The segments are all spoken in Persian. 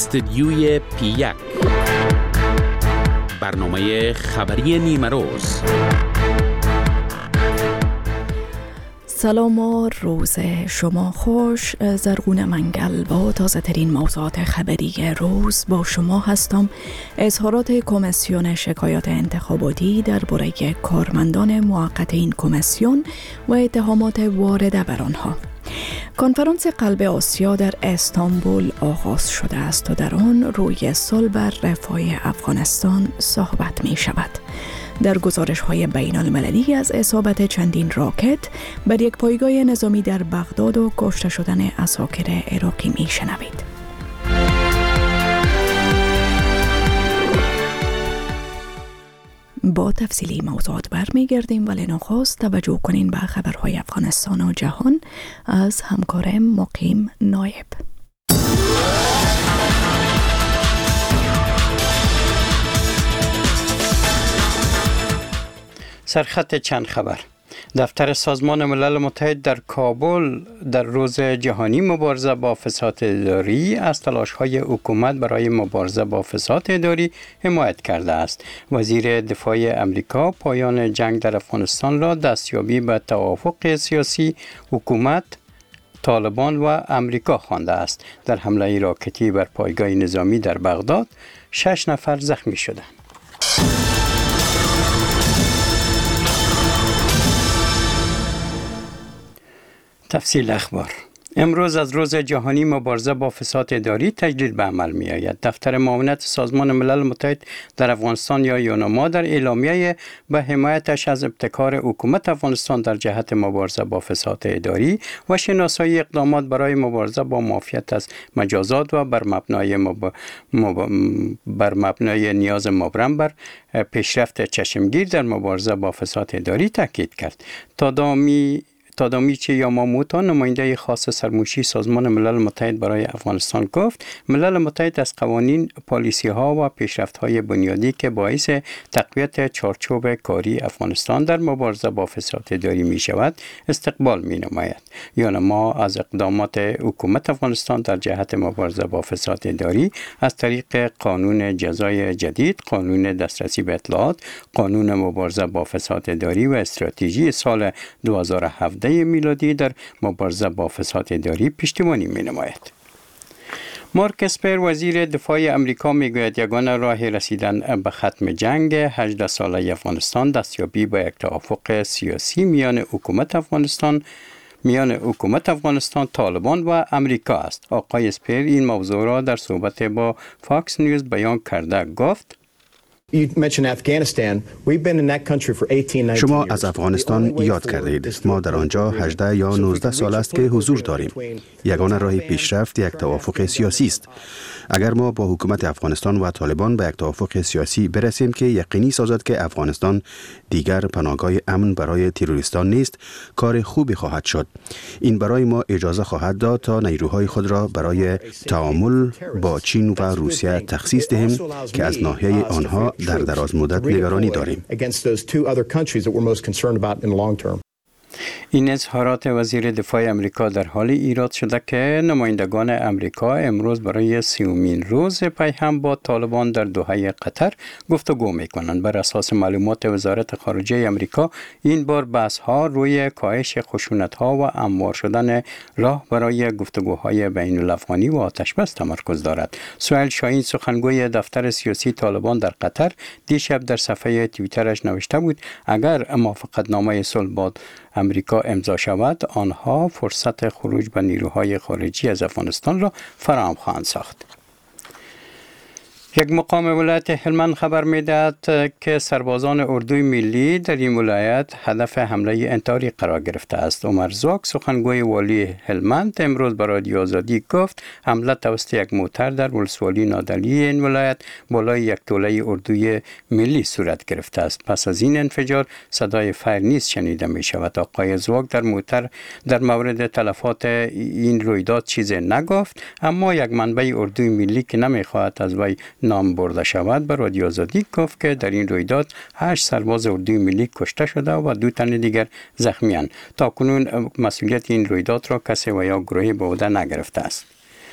استدیوی پی1 برنامه خبری نیمه روز. سلام و روز شما خوش. زرغون منگل با تازه ترین موضوعات خبری روز با شما هستم. اظهارات کمیسیون شکایات انتخاباتی درباره کارمندان موقت این کمیسیون و اتهامات وارده بر آنها. کنفرانس قلب آسیا در استانبول آغاز شده است و در آن روی صلح و رفاه افغانستان صحبت می شود. در گزارش‌های بین المللی از اصابت چندین راکت بر یک پایگاه نظامی در بغداد و کشته شدن عساکر عراقی می شنوید. با تفصیلی موضوعات برمیگردیم، ولی نخست توجه کنین به خبرهای افغانستان و جهان از همکارم مقیم نایب. سرخط چند خبر. دفتر سازمان ملل متحد در کابل در روز جهانی مبارزه با فساد اداری از تلاش‌های حکومت برای مبارزه با فساد اداری حمایت کرده است. وزیر دفاع امریکا پایان جنگ در افغانستان را دستیابی به توافق سیاسی حکومت، طالبان و امریکا خوانده است. در حمله راکتی بر پایگاه نظامی در بغداد 6 نفر زخمی شدند. تفصیل اخبار. امروز از روز جهانی مبارزه با فساد اداری تجدید به عمل می آید. دفتر معاونت سازمان ملل متحد در افغانستان یا یونما در اعلامیه به حمایتش از ابتکار حکومت افغانستان در جهت مبارزه با فساد اداری و شناسایی اقدامات برای مبارزه با معافیت از مجازات و بر مبنای نیاز مبرم بر پیشرفت چشمگیر در مبارزه با فساد اداری تاکید کرد. تادامیچی یاماموتو، نماینده خاص سرموشی سازمان ملل متحد برای افغانستان گفت ملل متحد از قوانین، پالیسی ها و پیشرفت های بنیادی که باعث تقویت چارچوب کاری افغانستان در مبارزه با فساد اداری می شود استقبال می نماید. یونما از اقدامات حکومت افغانستان در جهت مبارزه با فساد اداری از طریق قانون جزای جدید، قانون دسترسی به اطلاعات، قانون مبارزه با فساد اداری و استراتژی سال 2017 میلادی در مبارزه با فساد اداری پشتیبانی می نماید. مارک اسپر وزیر دفاع امریکا می گوید یگانه راه رسیدن به ختم جنگ 18 ساله افغانستان دستیابی به یک توافق سیاسی میان حکومت افغانستان، طالبان و امریکا است. آقای اسپر این موضوع را در صحبت با فاکس نیوز بیان کرده گفت شما از افغانستان یاد کرده اید. ما در آنجا 18 یا 19 سال است که حضور داریم. یگانه راه پیشرفت یک توافق سیاسی است. اگر ما با حکومت افغانستان و طالبان به یک توافق سیاسی برسیم که یقینی سازد که افغانستان دیگر پناهگاه امن برای تروریستان نیست، کار خوبی خواهد شد. این برای ما اجازه خواهد داد تا نیروهای خود را برای تعامل با چین و روسیه تخصیص دهیم که از ناحیه آنها در دراز مدت نگرانی داریم. این اظهارات وزیر دفاع امریکا در حال ایراد شده که نمایندگان امریکا امروز برای 30مین روز پیهم با طالبان در دوحه قطر گفتگو می‌کنند. بر اساس معلومات وزارت خارجه امریکا این بار بحث‌ها روی کاهش خشونت‌ها و هموار شدن راه برای گفتگوهای بین الافغانی و آتش‌بس تمرکز دارد. سهیل شاهین، سخنگوی دفتر سیاسی طالبان در قطر، دیشب در صفحه توییترش نوشته بود اگر موافقتنامه صلح با امریکا امضا شود، آنها فرصت خروج به نیروهای خارجی از افغانستان را فراهم خواهند ساخت. یک مقام ولایت هلمند خبر می‌دهد که سربازان اردوی ملی در این ولایت هدف حمله انتحاری قرار گرفته است. عمر زاک، سخنگوی والی هلمند، امروز به رادیو آزادی گفت حمله توسط یک موتر در ولسوالی نادلی این ولایت بالای یک توله اردوی ملی صورت گرفته است. پس از این انفجار صدای فایر نیز شنیده می شود. آقای زاک در مورد تلفات این رویداد چیزی نگفت، اما یک منبع اردوی ملی که نمی‌خواهد از وی نام برده شود به رادیو آزادی گفت که در این رویداد 8 سرباز اردوی ملی کشته شده و 2 تن دیگر زخمی‌اند. تاکنون مسئولیت این رویداد را کسی و یا گروهی به عهده نگرفته است.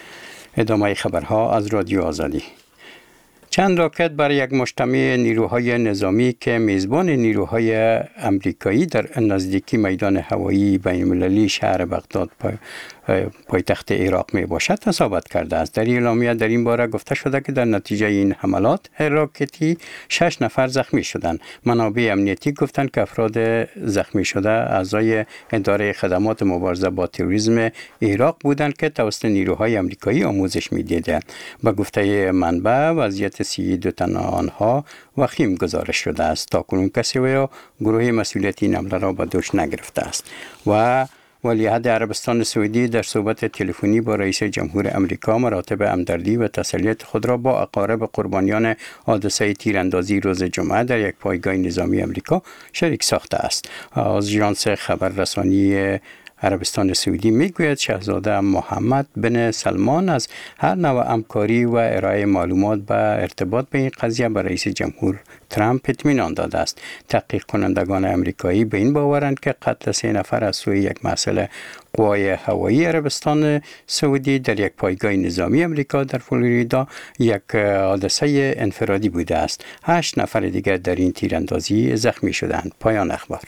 ادامه خبرها از رادیو آزادی. چند راکت بر یک مجتمع نیروهای نظامی که میزبان نیروهای امریکایی در نزدیکی میدان هوایی بین‌المللی شهر بغداد پایتخت عراق می باشد اصابت کرده است. در اعلامیه در این باره گفته شده که در نتیجه این حملات راکتی 6 نفر زخمی شدند. منابع امنیتی گفتند که افراد زخمی شده اعضای اداره خدمات مبارزه با تروریسم عراق بودند که توسط نیروهای امریکایی آموزش می‌دیدند. به گفته منبع وضعیت صحی دو تن آنها وخیم گزارش شده است. تاکنون کسی یا گروه مسئولیت این حمله را به دوش نگرفته است. و ولیعهد عربستان سعودی در صحبت تلفنی با رئیس جمهور امریکا مراتب همدردی و تسلیت خود را با اقارب قربانیان حادثه تیراندازی روز جمعه در یک پایگاه نظامی امریکا شریک ساخته است. آژانس خبررسانی عربستان سعودی میگوید شاهزاده محمد بن سلمان از هر نوع همکاری و ارائه معلومات به ارتباط به این قضیه به رئیس جمهور ترامپ اطمینان داده است. تحقیق کنندگان امریکایی به این باورند که قتل 3 نفر از سوی یک مسئله قوای هوایی عربستان سعودی در یک پایگاه نظامی امریکا در فلوریدا یک حادثه انفرادی بوده است. 8 نفر دیگر در این تیراندازی زخمی شدند. پایان اخبار.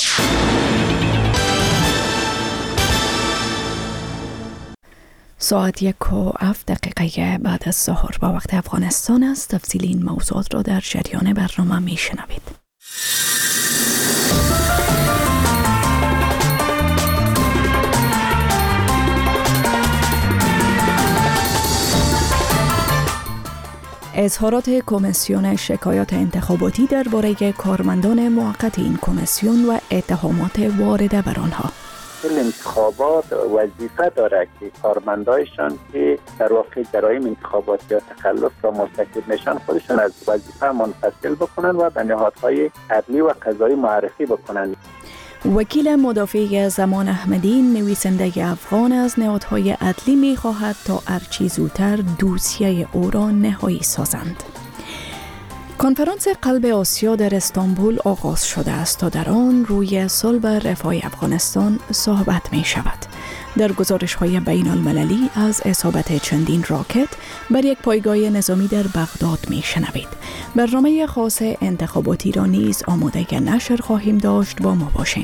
ساعت 1:07 بعد از ظهر با وقت افغانستان است. تفصیل این موضوعات را در جریان برنامه می شنوید. اظهارات کمیسیون شکایات انتخاباتی درباره کارمندان موقت این کمیسیون و اتهامات وارده بر آنها. انتخابات وظیفه داره که کارمندایشان که در واقع جرایم انتخابات یا تخلف را مرتکب میشن خودشان از وظیفه منفصل بکنن و به نهادهای عدلی و قضایی معرفی بکنن. وکیل مدافع زمان احمدی نویسنده افغان از نهادهای عدلی می خواهد تا هرچه زودتر دوسیه او را نهایی سازند. کنفرانس قلب آسیا در استانبول آغاز شده است تا در آن روی صلح و رفاه افغانستان صحبت می شود. در گزارش‌های بین المللی از اصابت چندین راکت بر یک پایگاه نظامی در بغداد می شنوید. برنامه خاص انتخاباتی را نیز آماده نشر خواهیم داشت. با ما باشین.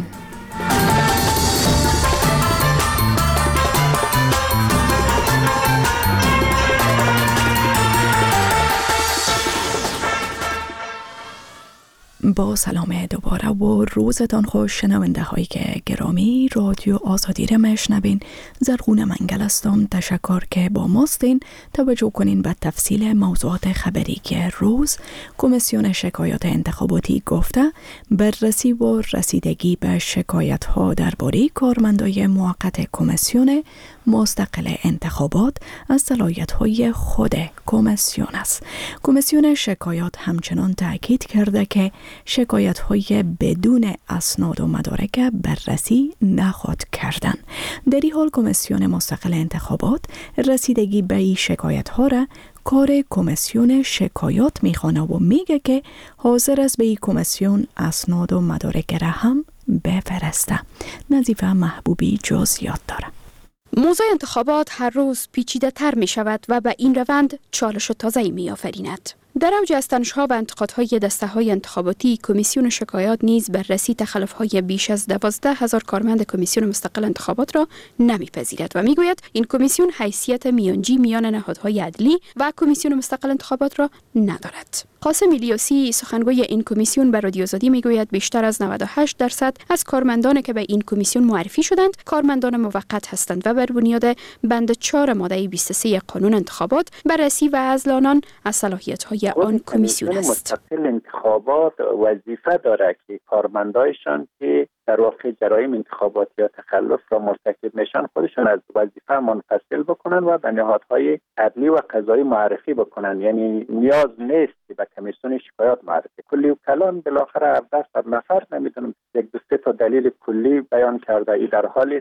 با سلام دوباره و روزتان خوش شنونده های گرامی. رادیو آزادی را میشنوین. زرغون منگل هستم. تشکر که با ماستین. توجه کنین به تفصیل موضوعات خبری که روز کمیسیون شکایات انتخاباتی گفته بررسی و رسیدگی به شکایت ها درباره کارمندای موقت کمیسیون مستقل انتخابات از صلاحیت های خود کمیسیون است. کمیسیون شکایات همچنان تاکید کرده که شکایت های بدون اسناد و مدارک بررسی نخواهد کردن. در این حال کمیسیون مستقل انتخابات رسیدگی به این شکایت ها را کار کمیسیون شکایات میخوانه و میگه که حاضر است به این کمیسیون اسناد و مدارک را هم بفرسته. نظیفه محبوبی جزئیات داره. موضوع انتخابات هر روز پیچیده تر می شود و به این روند چالش تازه‌ای می آفریند. در اوج استنش‌ها و انتقادهای دسته‌های انتخاباتی، کمیسیون شکایات نیز بررسی تخلف‌های بیش از 12,000 کارمند کمیسیون مستقل انتخابات را نمی‌پذیرد و می‌گوید این کمیسیون حیثیت میانجی میان نهادهای عدلی و کمیسیون مستقل انتخابات را ندارد. قاسم الیاسی سخنگوی این کمیسیون به رادیو آزادی می‌گوید بیشتر از 98% از کارمندانی که به این کمیسیون معرفی شدند کارمندان موقت هستند و بر بنیاد بند 4 ماده 23 قانون انتخابات بررسی و عزل آنان از صلاحیت‌های آن کمیسیون است. مستقل انتخابات وظیفه داره که کارمندایشان که در واقع جرایم انتخابات یا تخلف را مرتکب میشن خودشان از وظیفه منفصل بکنن و به نهادهای عدلی و قضایی معرفی بکنن. یعنی نیاز نیست که به کمیسیون شکایات معرفی. کلی وکلان بالاخره 17 نفر نمیدونم یک دو سه تا دلیل کلی بیان کرده ای در حالی که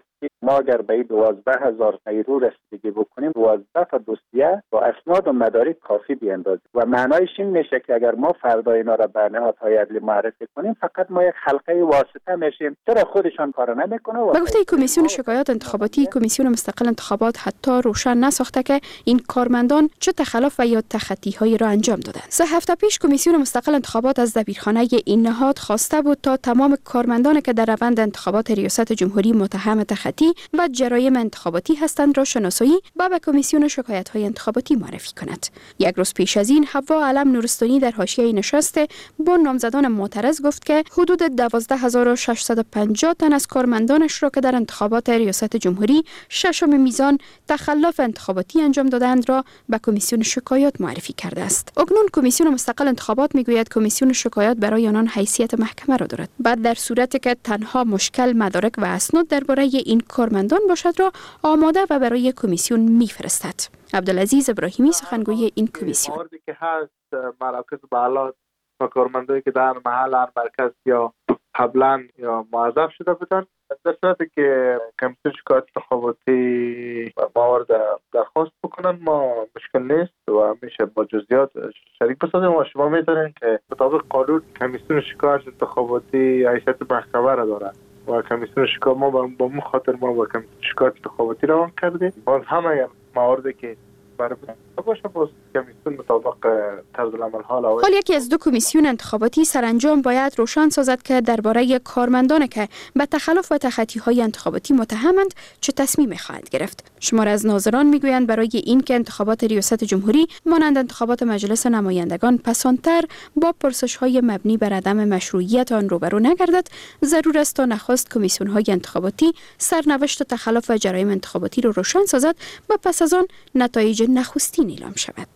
ما اگر به 12,000 نیرو رسیدگی بکنیم 12 تا دوسیه با اسناد و مدارک کافی بیاندازیم و معنایش این میشه که اگر ما فردا اینا را به نهادهای عدلی معرفی کنیم فقط ما یک حلقه واسطه میشیم، چرا خودشان کار نمیکنه. به گفته کمیسیون شکایات انتخاباتی، کمیسیون مستقل انتخابات حتی روشن نساخته که این کارمندان چه تخلف و یا تخطی‌هایی را انجام دادند. 3 هفته پیش کمیسیون مستقل انتخابات از دبیرخانه این نهاد خواسته بود تا تمام کارمندان که در روند انتخابات ریاست جمهوری متهم تخطی و جرایم انتخاباتی هستند را شناسایی و به کمیسیون شکایت‌های انتخاباتی معرفی کند. یک روز پیش از این حوا علم نورستانی در حاشیه نشست با نامزدان معترض گفت که حدود 12,650 تن از کارمندانش را که در انتخابات ریاست جمهوری ششم میزان تخلف انتخاباتی انجام دادند را به کمیسیون شکایات معرفی کرده است. اکنون کمیسیون مستقل انتخابات میگوید کمیسیون شکایات برای آنان حیثیت محکمه را دارد. بعد در صورتی که تنها مشکل مدارک و اسناد درباره این کارمندان باشد را آماده و برای کمیسیون میفرستد. عبدالعزیز ابراهیمی سخنگوی این کمیسیون: موردی که هست مراکز بالات و کارمندانی که در محل هر مرکز یا قبلا یا موظف شده بودند، در صورتی که کمیسیون شکایات انتخاباتی موارد درخواست بکنن ما مشکل نیست و میشه با جزئیات شریک بسازیم و شما میدونین که مطابق قانون کمیسیون شکایات انتخاباتی حیثیت محکمه را داره و کمیسیون شکایات ما با اون خاطر ما با کمیسیون شکایات انتخاباتی روان کردیم. باز همه مواردی که برای باشه باز کمیسیون مطابق طرز العمل حال یکی از 2 کمیسیون انتخاباتی سرانجام باید روشن سازد که درباره کارمندان که به تخلف و تخطی‌های انتخاباتی متهمند چه تصمیمی خواهد گرفت. شمار از ناظران میگویند برای این که انتخابات ریاست جمهوری مانند انتخابات مجلس نمایندگان پسانتر با پرسش‌های مبنی بر عدم مشروعیت آن روبرو نگردد، ضرور است تا نخست کمیسیون‌های انتخاباتی سرنوشت تخلف و جرایم انتخاباتی را روشن سازد و پس از آن نتایج نخستین اعلام شود.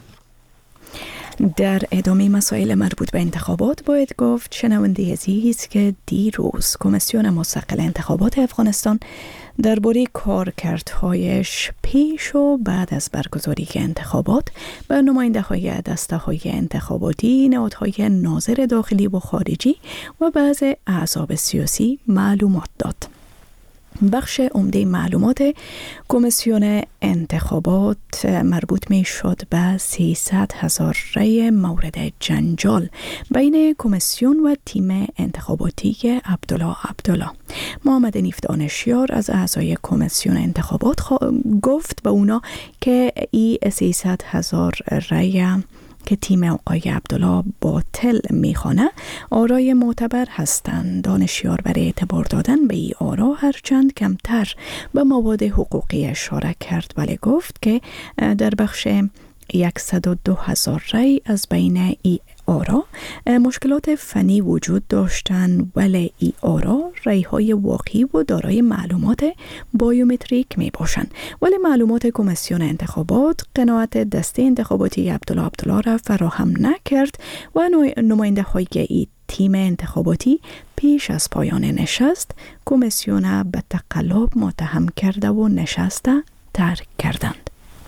در ادامه مسائل مربوط به انتخابات باید گفت شنونده عزیز که دیروز کمیسیون مستقل انتخابات افغانستان درباره کارکردهایش پیش و بعد از برگزاری انتخابات به نماینده‌های دسته‌های انتخاباتی، نهادهای ناظر داخلی و خارجی و بعض احزاب سیاسی معلومات داد. بخش عمده معلومات کمیسیون انتخابات مربوط می شد به 300,000 رای مورد جنجال بین کمیسیون و تیم انتخاباتی عبدالله. محمد نیف دانشیار از اعضای کمیسیون انتخابات گفت به اونا که این 300,000 رای که تیم آقای عبدالله باطل میخوانه آرای معتبر هستند. دانشیار برای اعتبار دادن به این آرا هرچند کمتر به مواد حقوقی اشاره کرد، ولی گفت که در بخش 102,000 رای از بین ای آرا مشکلات فنی وجود داشتند، ولی ای آرا رای‌های واقعی و دارای معلومات بایومتریک می باشند. ولی معلومات کمیسیون انتخابات قناعت دسته انتخاباتی عبدالله را فراهم نکرد و نماینده های ای تیم انتخاباتی پیش از پایان نشست کمیسیون به تقلب متهم کرده و نشست ترک کردند.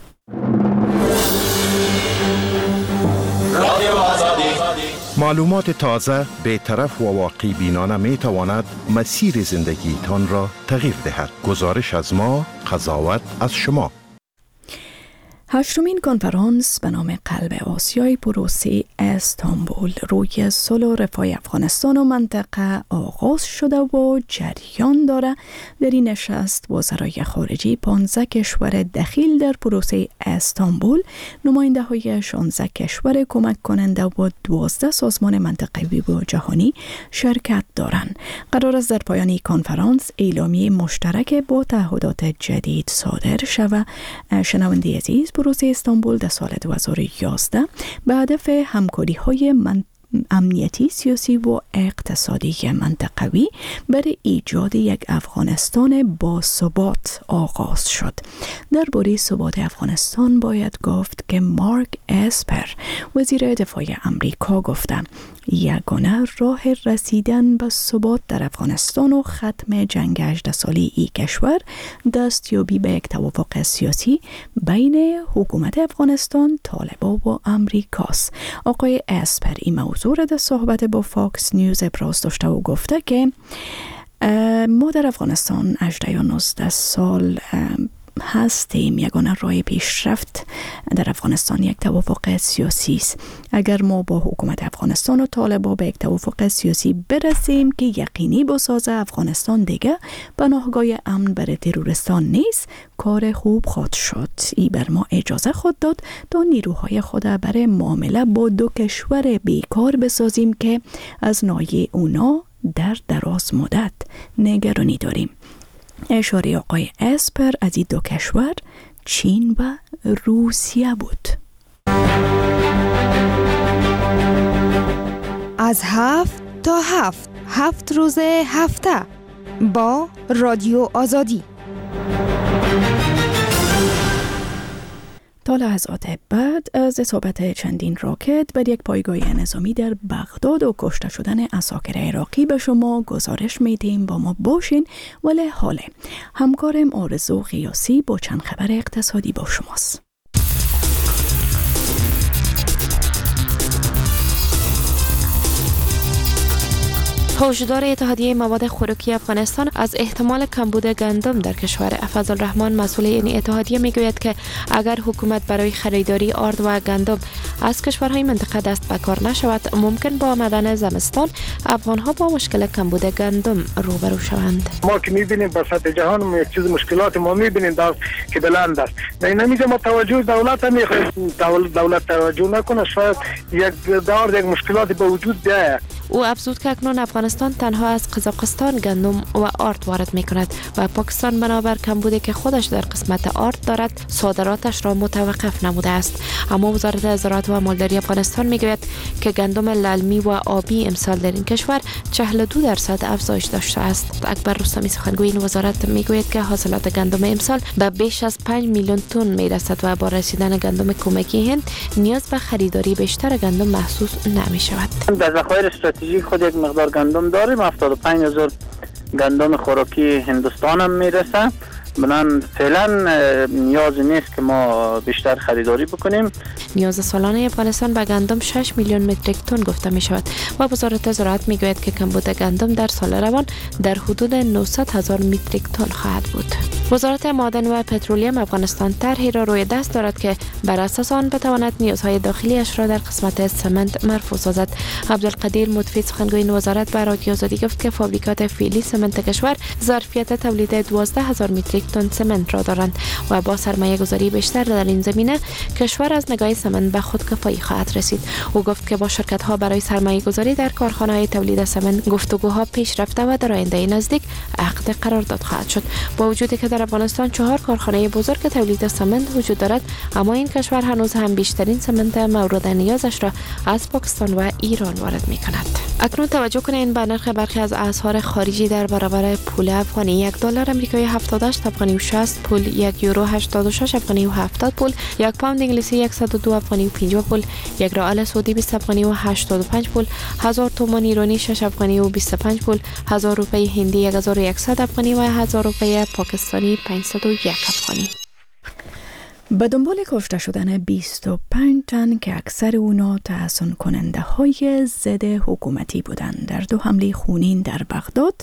معلومات تازه بی‌طرف و واقعی بینانه می تواند مسیر زندگیتان را تغییر دهد. گزارش از ما، قضاوت از شما. 8مین کنفرانس به نام قلب آسیای پروسه استانبول روی صلح و رفاه افغانستان و منطقه آغاز شده و جریان داره. در این نشست وزرای خارجه 15 کشور دخیل در پروسه استانبول، نماینده های 16 کشور کمک کننده و 12 سازمان منطقوی و جهانی شرکت دارند. قرار است در پایان این کنفرانس اعلامیه مشترک با تعهدات جدید صادر شود. شنونده عزیز، پروسه استانبول در سال 2011 به هدف همکاری‌های امنیتی، سیاسی و اقتصادی منطقوی برای ایجاد یک افغانستان با ثبات آغاز شد. درباره ثبات افغانستان باید گفت که مارک اسپر وزیر دفاع امریکا گفته یگانه راه رسیدن به ثبات در افغانستان و ختم جنگ 18 ساله ای کشور دستیابی به یک توافق سیاسی بین حکومت افغانستان، طالبان و امریکاست. آقای اسپر این موضوع را در صحبت با فاکس نیوز ابراز داشته و گفته که ما در افغانستان 18 یا 19 سال هستیم. یگانه راه پیشرفت در افغانستان یک توافق سیاسی است. اگر ما با حکومت افغانستان و طالبان به یک توافق سیاسی برسیم که یقینی بسازه افغانستان دیگه پناهگاه امن برای تروریستان نیست، کار خوب خواهد شد. ای بر ما اجازه خود داد تا نیروهای خود برای معامله با دو کشور بیکار بسازیم که از ناحیه اونا در دراز مدت نگرانی داریم. اشاره آقای اسپر از این دو کشور چین و روسیه بود. از 7 تا 7 روز هفته با رادیو آزادی. تا لحظات بعد از اصابت چندین راکت بر یک پایگاه نظامی در بغداد و کشته شدن عساکر عراقی به شما گزارش میدیم. با ما باشین. ولی حاله همکارم آرزو قیاسی با چند خبر اقتصادی با شماست. هشدار اتحادیه مواد خوراکی افغانستان از احتمال کمبود گندم در کشور. فضلالرحمن مسئول این اتحادیه میگوید که اگر حکومت برای خریداری آرد و گندم از کشورهای منطقه دست به کار نشود، ممکن با آمدن زمستان افغانها با مشکل کمبود گندم روبرو شوند. ما که میبینیم با سطح جهان یک چیز مشکلات ما میبینیم که بلند است. نمیشه ما توجه دولت هم دولت توجه نکنه، شاید یک دور یک مشکلاتی به وجود بیاید. او افزود که اکنون افغانستان تنها از قزاقستان گندم و آرد وارد می کند و پاکستان بنابر کمبودی که خودش در قسمت آرد دارد صادراتش را متوقف نموده است. اما وزارت زراعت و مالداری افغانستان می گوید که گندم للمی و آبی امسال در این کشور 42% افزایش داشته است. اکبر رستمی سخنگوی این وزارت می گوید که حاصلات گندم امسال به بیش از 5 میلیون تن می رسد و با رسیدن گندم کمکی هند نیاز به خریداری بیشتر گندم محسوس نمی شود. در ذخایر استراتژیک خود یک مقدار گندم داریم. 75,000 گندم خوراکی هندوستان هم میرسه. بنابراین فعلا نیازی نیست که ما بیشتر خریداری بکنیم. نیاز سالانه افغانستان به گندم 6 میلیون متریک تن گفته می شود و وزارت زراعت می گوید که کمبود گندم در سال روان در حدود 900,000 متریک تن خواهد بود. وزارت معدن و پترولیم افغانستان طرحی را روی دست دارد که بر اساس آن بتواند نیازهای داخلیش را در قسمت سمنت مرفوع سازد. عبدالقدیر مدفی سخنگوی این وزارت به رادیو آزادی گفت که فابریکات فعلی سمنت کشور ظرفیت تولید 12,000 متریک تن سمنت را دارند و با سرمایه گذاری بیشتر در این زمینه کشور از نگاه سمنت به خودکفایی خواهد رسید. او گفت که با شرکت ها برای سرمایه گذاری در کارخانه های تولید سمنت گفتگوها پیش رفته و در آینده نزدیک عقد قرارداد خواهد شد. با وجودی که در افغانستان 4 کارخانه بزرگ تولید سمنت وجود دارد، اما این کشور هنوز هم بیشترین سمنت مورد نیازش را از پاکستان و ایران وارد می کند. اکنون توجه کنید به نرخ برخی از اسعار خارجی در برابر پول افغانی. $1 آمریکایی 78 افغانی و 60 پول، 1 یورو 86 افغانی و 70 پول، 1 پوند انگلیسی 102 افغانی و 50 پول، 1 ریال سعودی 20 افغانی و 85 پول، 1000 تومان ایرانی 6 افغانی و 25 پول، 1000 روپیه هندی 1100 افغانی و 1000 روپیه پاکستانی 501 افغانی. به دنبال کشته شدن 25 تن که اکثر اونا تحسن کننده های ضد حکومتی بودند در 2 حمله خونین در بغداد،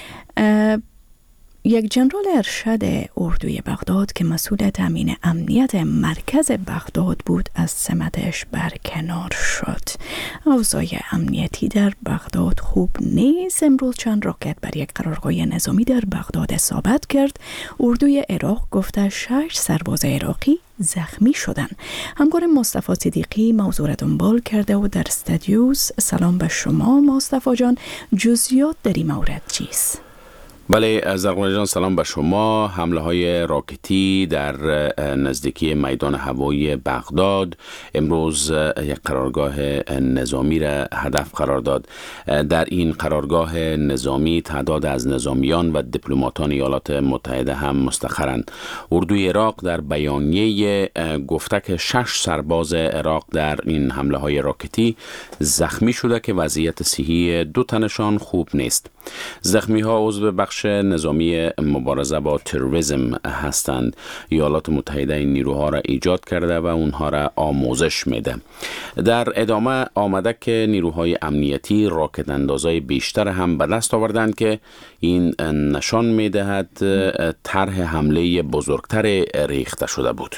یک جنرال ارشد اردوی بغداد که مسئول تامین امنیت مرکز بغداد بود از سمتش برکنار شد. اوضاع امنیتی در بغداد خوب نیست. امروز چند راکت بر یک قرارگاه نظامی در بغداد اصابت کرد. اردوی عراق گفته 6 سرباز عراقی زخمی شدن. همکار مصطفی صدیقی موضوع را دنبال کرده و در استودیوس. سلام به شما مصطفی جان، جزئیات در این مورد چیست؟ بله زرقونه جان، سلام به شما. حمله های راکتی در نزدیکی میدان هوایی بغداد امروز یک قرارگاه نظامی را هدف قرار داد. در این قرارگاه نظامی تعداد از نظامیان و دیپلماتان ایالات متحده هم مستقرند. اردوی عراق در بیانیه گفته که 6 سرباز عراق در این حمله های راکتی زخمی شده که وضعیت صحی 2 تنشان خوب نیست. زخمی ها عضو بخش بخش نظامی مبارزه با تروریسم هستند. ایالات متحده این نیروها را ایجاد کرده و اونها را آموزش میده. در ادامه آمده که نیروهای امنیتی راکت اندازهای بیشتر هم به دست آوردند که این نشان میدهد طرح حمله بزرگتر ریخته شده بود.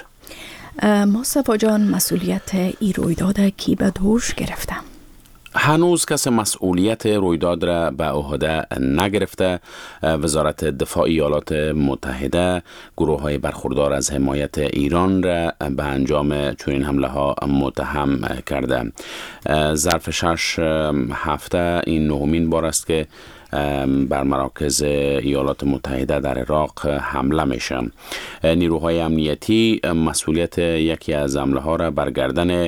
مصطفی جان، مسئولیت این رویداد کی به دوش گرفته؟ هنوز کس مسئولیت رویداد را به عهده نگرفته. وزارت دفاع ایالات متحده گروه های برخوردار از حمایت ایران را به انجام چنین حمله ها متهم کرده. ظرف 6 هفته این نهمین بار است که بر مراکز ایالات متحده در عراق حمله میشه. نیروهای امنیتی مسئولیت یکی از حمله ها را بر گردن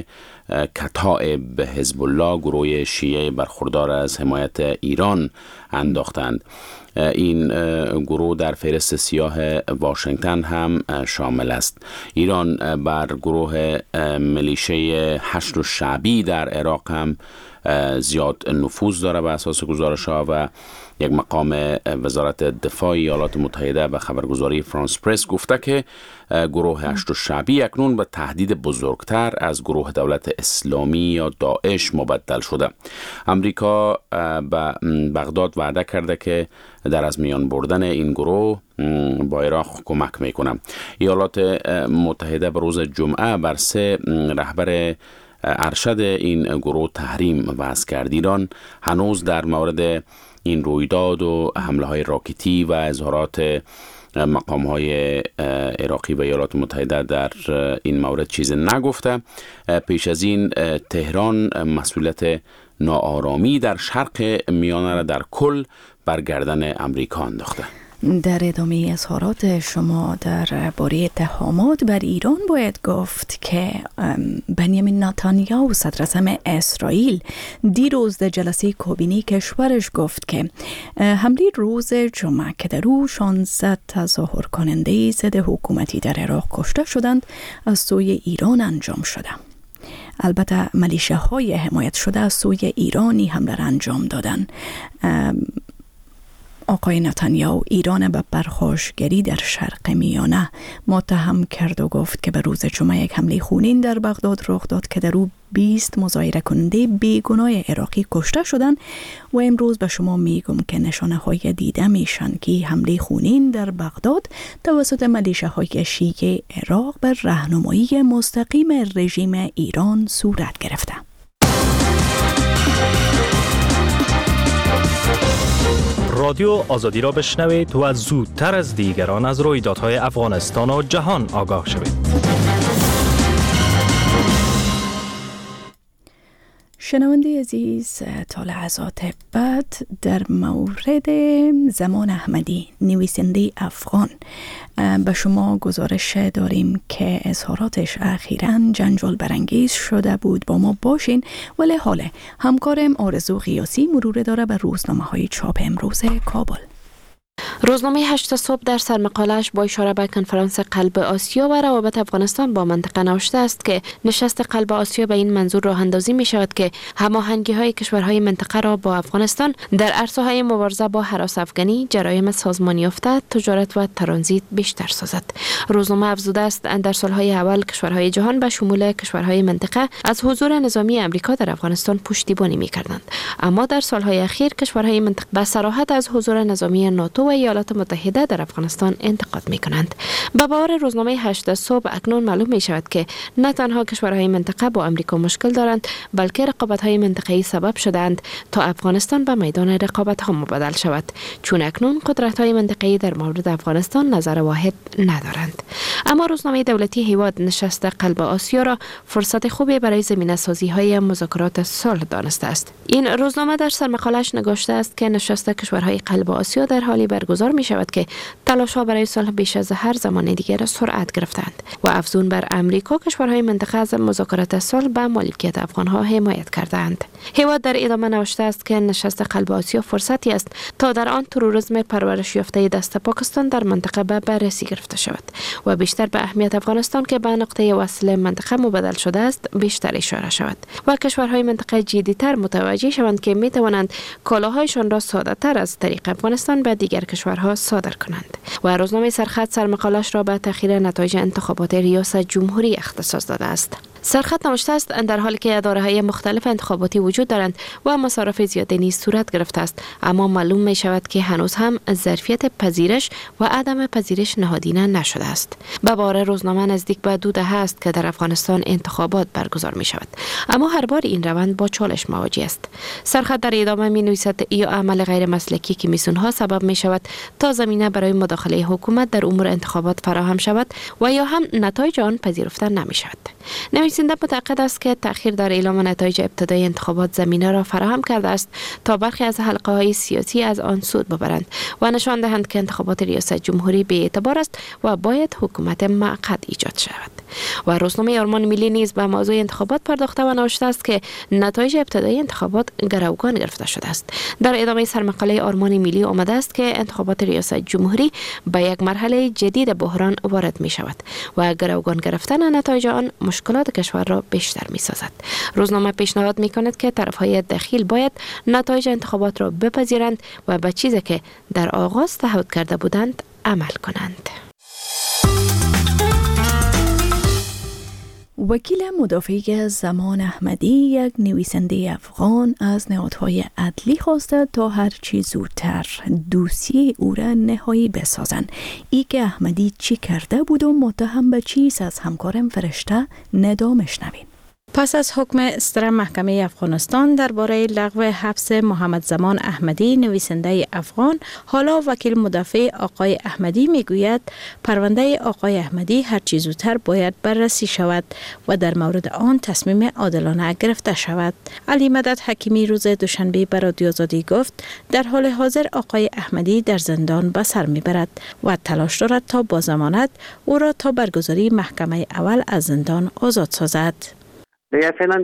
کتائب حزب الله، گروه شیعه برخوردار از حمایت ایران، انداختند. این گروه در فهرست سیاه واشنگتن هم شامل است. ایران بر گروه میلیشه حشد الشعبی در عراق هم زیاد نفوذ داره به اساس گزارش‌ها و یک مقام وزارت دفاع ایالات متحده به خبرگزاری فرانس پرس گفته که گروه حشد الشعبی اکنون به تهدید بزرگتر از گروه دولت اسلامی یا داعش مبدل شده. امریکا به بغداد وعده کرده که در از میان بردن این گروه با عراق کمک میکنه. ایالات متحده به روز جمعه بر 3 رهبر ارشد این گروه تحریم وضع کرد. ایران هنوز در مورد این رویداد و حمله های راکتی و اظهارات مقام های عراقی و ایالات متحده در این مورد چیز نگفته. پیش از این تهران مسئولیت ناآرامی در شرق میانه را در کل بر گردن امریکا انداخته. در ادامه اظهارات شما در باره اتهامات بر ایران باید گفت که بنیامین نتانیاهو صدراعظم اسرائیل دیروز در جلسه کابینه کشورش گفت که حمله روز جمعه که در او 16 تظاهر کننده ضد حکومتی در عراق کشته شدند از سوی ایران انجام شده. البته میلیشه‌های حمایت شده از سوی ایرانی حمله را انجام دادند. آقای نتانیاهو ایران به پرخاشگری در شرق میانه متهم کرد و گفت که به روز جمعه یک حمله خونین در بغداد رخ داد که در او 20 مظاهره کننده بیگناه عراقی کشته شدند و امروز به شما میگم که نشانه های دیده میشن که حمله خونین در بغداد توسط میلیشه های شیعه عراق بر راهنمایی مستقیم رژیم ایران صورت گرفته. رادیو آزادی را بشنوید و زودتر از دیگران از رویدادهای افغانستان و جهان آگاه شوید. شنونده عزیز، تا لحظات بعد در مورد زمان احمدی، نویسنده افغان، به شما گزارش داریم که اظهاراتش اخیراً جنجال برانگیز شده بود. با ما باشین. ولی حالا همکارم آرزو غیاسی مرور داره به روزنامه‌های چاپ امروز کابل. روزنامه 8 صبح در سرمقاله‌اش با اشاره به کنفرانس قلب آسیا و روابط افغانستان با منطقه نوشته است که نشست قلب آسیا به این منظور راه اندازی می شود که هماهنگی‌های کشورهای منطقه را با افغانستان در عرصه‌های مبارزه با هراس افغانی، جرایم سازمانی یافته، تجارت و ترانزیت بیشتر سازد. روزنامه افزوده است در سالهای اول کشورهای جهان به شمول کشورهای منطقه از حضور نظامی امریکا در افغانستان پشتیبانی می‌کردند، اما در سالهای اخیر کشورهای منطقه به صراحت از حضور نظامی ناتو و ایالات متحده در افغانستان انتقاد می‌کنند. به باور روزنامه 8 صبح اکنون معلوم می‌شود که نه تنها کشورهای منطقه با امریکا مشکل دارند، بلکه رقابت‌های منطقه‌ای سبب شدند تا افغانستان به میدان رقابت‌ها مبادل شود، چون اکنون قدرت‌های منطقه‌ای در مورد افغانستان نظر واحد ندارند. اما روزنامه دولتی هیواد نشست قلب آسیا را فرصت خوبی برای زمینه‌سازی‌های مذاکرات صلح دانسته است. این روزنامه در سرمقاله‌اش نگاشته است که نشست کشورهای قلب آسیا در حالی برگزار می شود که تلاش‌ها برای صلح بیش از هر زمان دیگر سرعت گرفتند و افزون بر امریکا کشورهای منطقه از مذاکرات صلح به مالکیت افغان‌ها حمایت کردند. هیواد در ادامه نوشته است که نشست قلب آسیا فرصتی است تا در آن تروریسم پرورش یافته دست پاکستان در منطقه به بررسی گرفته شود و بیشتر بیشتر به اهمیت افغانستان که به نقطه وصل منطقه مبدل شده است بیشتر اشاره شود و کشورهای منطقه جدی‌تر متوجه شوند که می توانند کالاهایشان را ساده‌تر از طریق افغانستان به دیگر کشورها صادر کنند. و روزنامه سرخط سرمقالش را به تأخیر نتایج انتخابات ریاست جمهوری اختصاص داده است. سرخط نوشته است در حالی که اداره‌های مختلف انتخاباتی وجود دارند و مصارف زیاده نیز صورت گرفته است، اما معلوم می شود که هنوز هم ظرفیت پذیرش و عدم پذیرش نهادینه نشده است. به باور روزنامه نزدیک به 2 دهه است که در افغانستان انتخابات برگزار می شود، اما هر بار این روند با چالش مواجه است. سرخط در ادامه می نویسد یا عمل غیر مسلکی کمیسیون‌ها سبب می شود تا زمینه برای مداخله حکومت در امور انتخابات فراهم شود و یا هم نتایج آن پذیرفته نمی شود. نویسنده معتقد است که تأخیر در اعلام نتایج ابتدایی انتخابات زمینه را فراهم کرده است تا برخی از حلقه‌های سیاسی از آن سود ببرند و نشان دهند که انتخابات ریاست جمهوری بی‌اعتبار است و باید حکومت موقت ایجاد شود. و روزنامه آرمان ملی نیز به موضوع انتخابات پرداخته و نوشته است که نتایج ابتدایی انتخابات گروگان گرفته شده است. در ادامه سرمقاله آرمان ملی آمده است که انتخابات ریاست جمهوری به یک مرحله جدید بحران وارد می شود و گروگان گرفتن نتایج آن مشکلات کشور را بیشتر می سازد. روزنامه پیشنهاد می کند که طرفهای دخیل باید نتایج انتخابات را بپذیرند و به چیزی که در آغاز تعهد کرده بودند عمل کنند. وکیل مدافع زمان احمدی، یک نویسنده افغان، از نهادهای عدلی خواسته تا هر چی زودتر دوسیه او را نهایی بسازند. ای که احمدی چی کرده بود و متهم به چیست از همکارم فرشته ندامش نوین. پس از حکم استر محکمه افغانستان درباره لغو حبس محمد زمان احمدی نویسنده افغان، حالا وکیل مدافع آقای احمدی میگوید پرونده آقای احمدی هر چه زودتر باید بررسی شود و در مورد آن تصمیم عادلانه گرفته شود. علی مدد حکیمی روز دوشنبه به رادیو آزادی گفت در حال حاضر آقای احمدی در زندان به سر میبرد و تلاش دارد تا با ضمانت او را تا برگزاری محکمه اول از زندان آزاد سازد. دیگه فعلا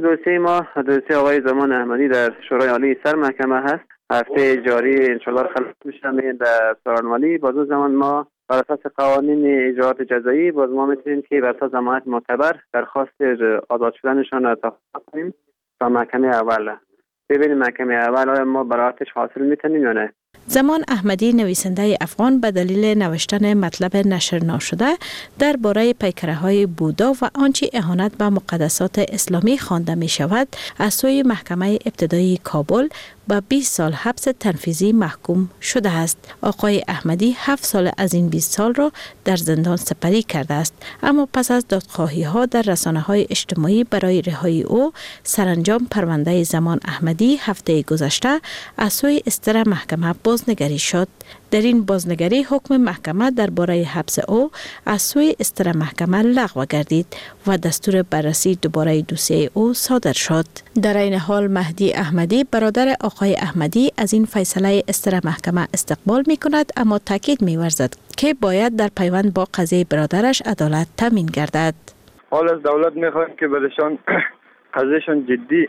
دوسیه آقای زمان احمدی در شورای عالی سر محکمه هست. هفته جاری انشالله خلاص میشه در سارنوالی. باز زمان ما بر اساس قوانین اجراءات جزایی باز ما میتونیم که بر اساس ضمانت معتبر درخواست آزاد شدنشان را تقاضا کنیم تا محکمه اول. ببینیم محکمه اول آیا ما برائتش حاصل میتونیم یا نه. زمان احمدی نویسنده افغان به دلیل نوشتن مطلب نشر ناشده درباره پیکره‌های بودا و آنچه اهانت به مقدسات اسلامی خوانده می شود از سوی محکمه ابتدایی کابل با 20 سال حبس تنفیذی محکوم شده است. آقای احمدی 7 سال از این 20 سال را در زندان سپری کرده است، اما پس از دادخواهی‌ها در رسانه‌های اجتماعی برای رهایی او، سرانجام پرونده زمان احمدی هفته گذشته از سوی استر محکمه بازنگری شد. در این بازنگری حکم محکمه درباره حبس او از سوی استر محکمه لغو گردید و دستور بررسی دوباره دوسیه او صادر شد. در این حال مهدی احمدی برادر آقای احمدی از این فیصله استر محکمه استقبال می کند، اما تاکید می ورزد که باید در پیوند با قضیه برادرش عدالت تامین گردد. حال از دولت می خواهیم که برشان قضیهشان جدی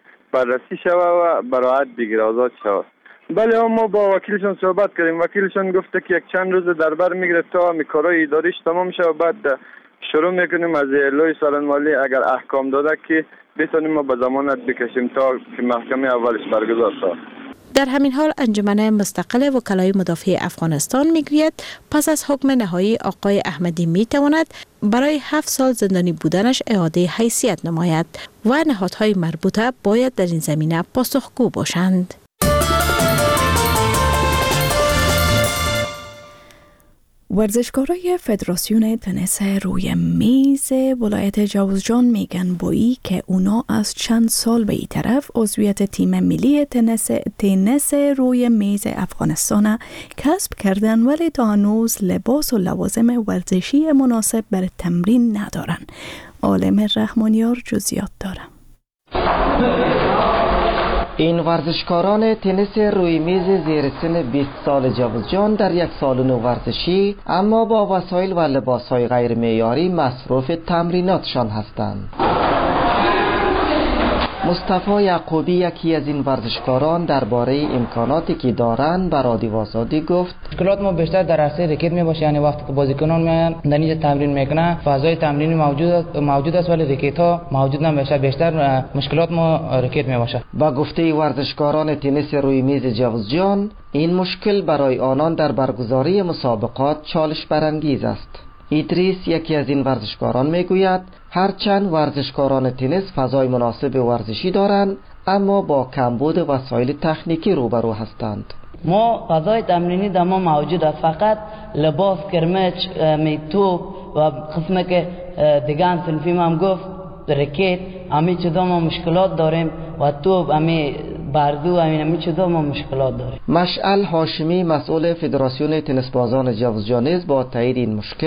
بررسی شود و برائت بگیره، آزاد شود. بله ما با وکیلشون صحبت کردیم. وکیلشون گفته که یک چند روز در بر میگیره تا کارهای اداریش تمام شه و بعد شروع میکنیم از لوی سارنوالی اگر احکام داده که بتونیم ما به ضمانت بکشیم تا که محکمه اولش برگزار شود. در همین حال انجمن مستقل وکلای مدافع افغانستان میگوید پس از حکم نهایی آقای احمدی میتواند برای 7 سال زندانی بودنش اعاده حیثیت نماید و نهادهای مربوطه باید در این زمینه پاسخگو باشند. ورزشکارای فدراسیون تنیس روی میز ولایت جوزجان میگن بایی که اونا از چند سال به این طرف عضویت تیم ملی تنیس روی میز افغانستان کسب کردن، ولی تا هنوز لباس و لوازم ورزشی مناسب برای تمرین ندارن. عالم رحمانیار جزئیات داره. این ورزشکاران تنیس روی میز زیر سن 20 سال جوزجان در یک سالن ورزشی اما با وسایل و لباسهای غیر معیاری مصروف تمریناتشان هستند. مصطفی یعقوبی یکی از این ورزشکاران درباره امکاناتی که دارند بر رادیو آزادی گفت مشکلات ما بیشتر در عرصه رکت می باشه، یعنی وقتی که بازیکنان میان در اینجا تمرین میکنن فضای تمرینی موجود است ولی رکت ها موجود نمیشه، بیشتر مشکلات ما رکت می باشه. با گفته ورزشکاران تنیس روی میز جوزجان این مشکل برای آنان در برگزاری مسابقات چالش برانگیز است. ادریس یکی از این ورزشکاران میگوید هرچند ورزشکاران تنیس فضای مناسب ورزشی دارند اما با کمبود وسایل تکنیکی روبرو هستند. ما فضای تمرینی در ما موجود است، فقط لباس کرمچ میتوب و قسمه که دیگه سنفی هم گفت رکت امی چیزا ما مشکلات داریم و توب امی بردو امی چیزا ما مشکلات داریم. مشعل هاشمی مسئول فدراسیون تنیس بازان جوزجان با تایید این مشکل